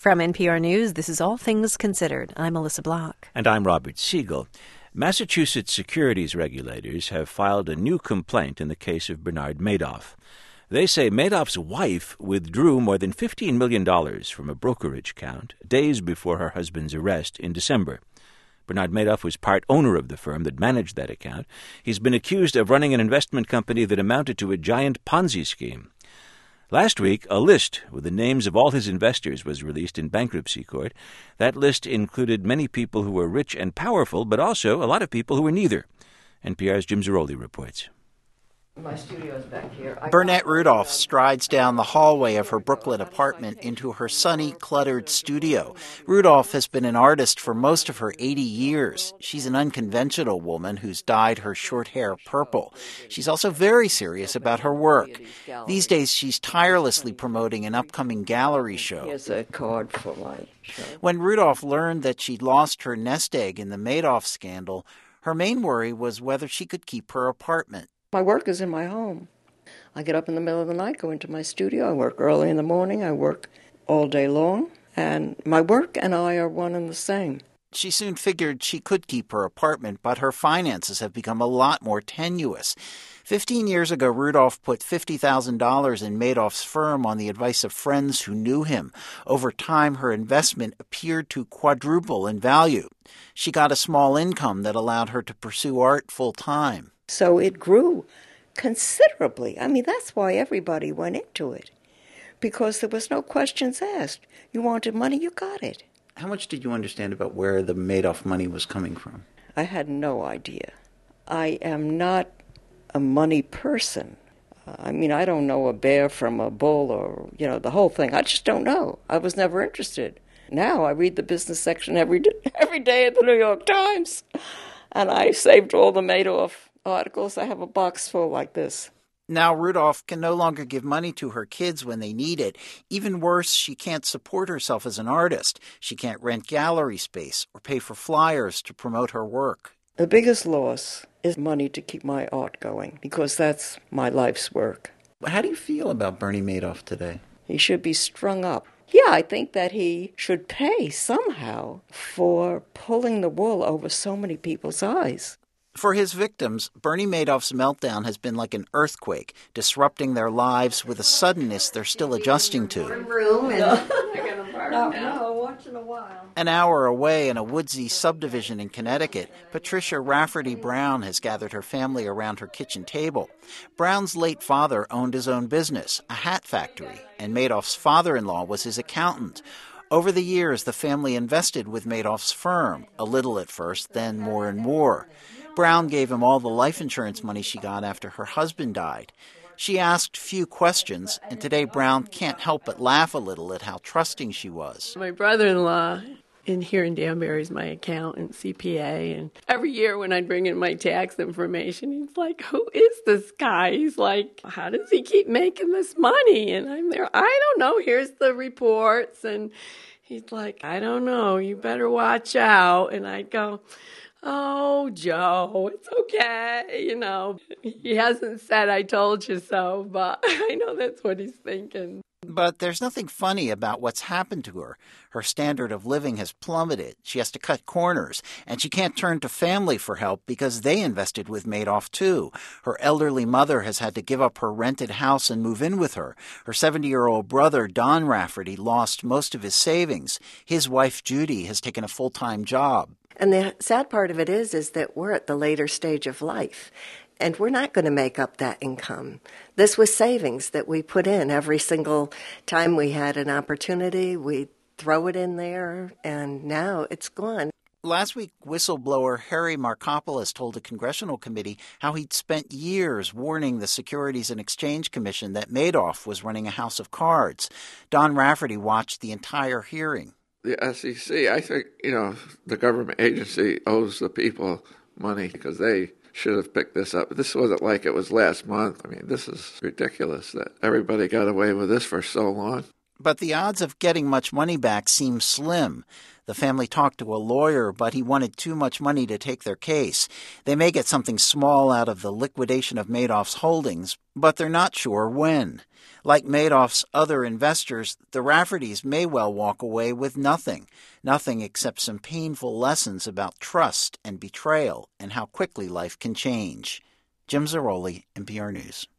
From NPR News, this is All Things Considered. I'm Melissa Block. And I'm Robert Siegel. Massachusetts securities regulators have filed a new complaint in the case of Bernard Madoff. They say Madoff's wife withdrew more than $15 million from a brokerage account days before her husband's arrest in December. Bernard Madoff was part owner of the firm that managed that account. He's been accused of running an investment company that amounted to a giant Ponzi scheme. Last week, a list with the names of all his investors was released in bankruptcy court. That list included many people who were rich and powerful, but also a lot of people who were neither. NPR's Jim Zaroli reports. My studio's back here. Burnett Rudolph strides down the hallway of her Brooklyn apartment into her sunny, cluttered studio. Rudolph has been an artist for most of her 80 years. She's an unconventional woman who's dyed her short hair purple. She's also very serious about her work. These days, she's tirelessly promoting an upcoming gallery show. Here's a card for my show. When Rudolph learned that she'd lost her nest egg in the Madoff scandal, her main worry was whether she could keep her apartment. My work is in my home. I get up in the middle of the night, go into my studio. I work early in the morning. I work all day long. And my work and I are one and the same. She soon figured she could keep her apartment, but her finances have become a lot more tenuous. 15 years ago, Rudolph put $50,000 in Madoff's firm on the advice of friends who knew him. Over time, her investment appeared to quadruple in value. She got a small income that allowed her to pursue art full time. So it grew considerably. I mean, that's why everybody went into it, because there was no questions asked. You wanted money, you got it. How much did you understand about where the Madoff money was coming from? I had no idea. I am not a money person. I mean, I don't know a bear from a bull or, the whole thing. I just don't know. I was never interested. Now I read the business section every day at the New York Times, and I saved all the Madoff articles. I have a box full like this. Now Rudolph can no longer give money to her kids when they need it. Even worse, she can't support herself as an artist. She can't rent gallery space or pay for flyers to promote her work. The biggest loss is money to keep my art going, because that's my life's work. How do you feel about Bernie Madoff today? He should be strung up. Yeah, I think that he should pay somehow for pulling the wool over so many people's eyes. For his victims, Bernie Madoff's meltdown has been like an earthquake, disrupting their lives with a suddenness they're still adjusting to. Once in a while. An hour away in a woodsy subdivision in Connecticut, Patricia Rafferty Brown has gathered her family around her kitchen table. Brown's late father owned his own business, a hat factory, and Madoff's father-in-law was his accountant. Over the years, the family invested with Madoff's firm, a little at first, then more and more. Brown gave him all the life insurance money she got after her husband died. She asked few questions, and today Brown can't help but laugh a little at how trusting she was. My brother-in-law here in Danbury is my accountant, CPA, and every year when I bring in my tax information, he's like, who is this guy? He's like, how does he keep making this money? And I'm there, I don't know, here's the reports, and he's like, I don't know, you better watch out. And I'd go, oh, Joe, it's okay, He hasn't said I told you so, but I know that's what he's thinking. But there's nothing funny about what's happened to her. Her standard of living has plummeted. She has to cut corners, and she can't turn to family for help because they invested with Madoff, too. Her elderly mother has had to give up her rented house and move in with her. Her 70-year-old brother, Don Rafferty, lost most of his savings. His wife, Judy, has taken a full-time job. And the sad part of it is that we're at the later stage of life, and we're not going to make up that income. This was savings that we put in every single time we had an opportunity. We throw it in there, and now it's gone. Last week, whistleblower Harry Markopolos told a congressional committee how he'd spent years warning the Securities and Exchange Commission that Madoff was running a house of cards. Don Rafferty watched the entire hearing. The SEC, I think, the government agency owes the people money because they should have picked this up. This wasn't like it was last month. I mean, this is ridiculous that everybody got away with this for so long. But the odds of getting much money back seem slim. The family talked to a lawyer, but he wanted too much money to take their case. They may get something small out of the liquidation of Madoff's holdings, but they're not sure when. Like Madoff's other investors, the Raffertys may well walk away with nothing except some painful lessons about trust and betrayal and how quickly life can change. Jim Zarroli, NPR News.